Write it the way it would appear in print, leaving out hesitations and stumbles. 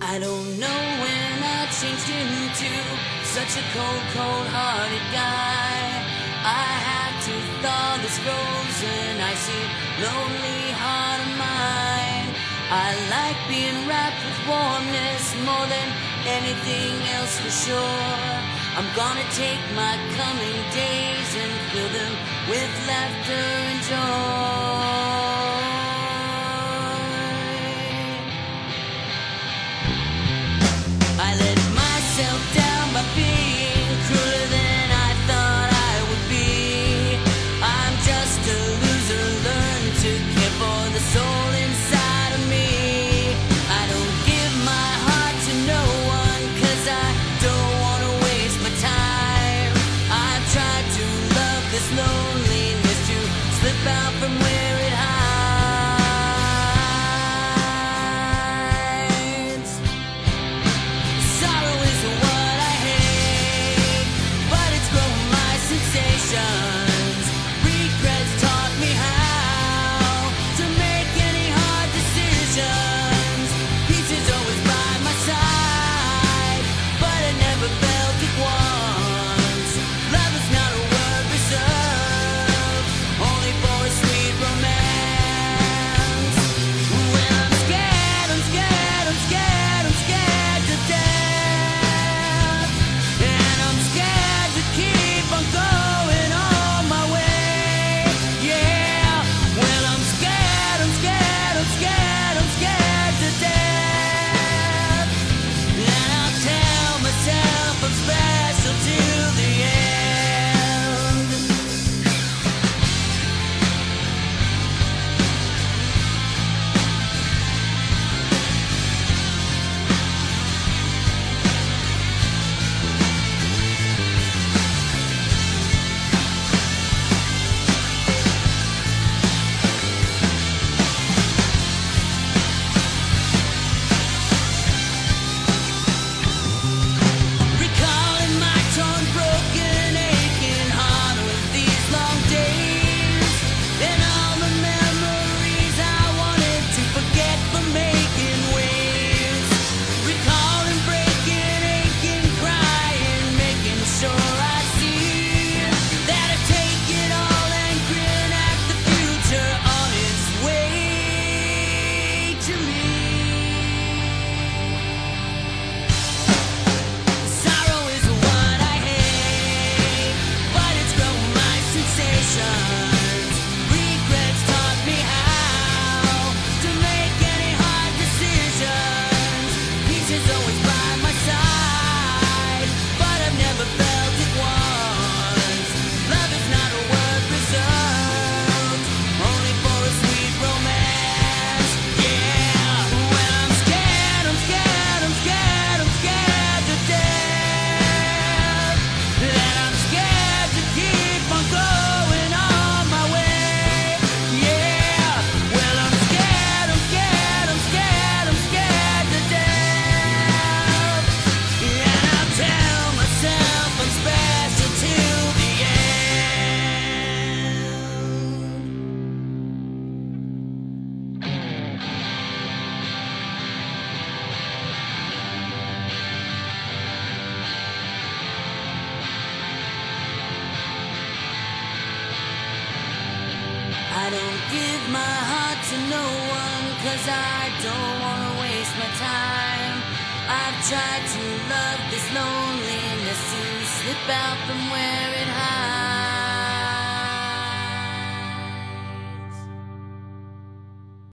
I don't know when I changed into such a cold, cold-hearted guy. I had to thaw this frozen, icy, lonely heart of mine. I like being wrapped with warmness more than anything else for sure. I'm gonna take my coming days and fill them with laughter and joy. I let myself down by being crueler than I thought I would be. I'm just a loser, learn to care for the soul inside of me. I don't give my heart to no one, 'cause I don't want to waste my time. I've tried to love this loneliness, to slip out from where it hides. Sorrow is what I hate, but it's grown my sensations. Regrets taught me how to make any hard decisions. Peace is always by my side, but I never felt it once. Love is not a word reserved only for a sweet romance. When I'm scared, I'm scared, I'm scared, I'm scared to death. And I'm scared to keep on going on my way. Yeah, when I'm scared, I'm scared, I'm scared, I'm scared to death. And I'll tell myself I'm special till the end. Recalling my torn, broken, aching heart with these long days, and all the memories I wanted to forget but making waves. Recalling, breaking, aching, crying, making sure I see that I take it all and grin at the future on its way to me. Sorrow is what I hate, but it's grown my sensations. Regrets taught me how to make any hard decisions. Peace is always by my side, but I've never felt it once. Love is not a word reserved only for a sweet romance. Yeah, when I'm scared, I'm scared, I'm scared, I'm scared to death. And I'm scared to keep on going on my way. Yeah, well I'm scared, I'm scared, I'm scared, I'm scared to death. And I'll tell myself I'm special till the end. I don't give my heart to no one, 'cause I don't want to waste my time. I've tried to love this loneliness, to slip out from where it hides.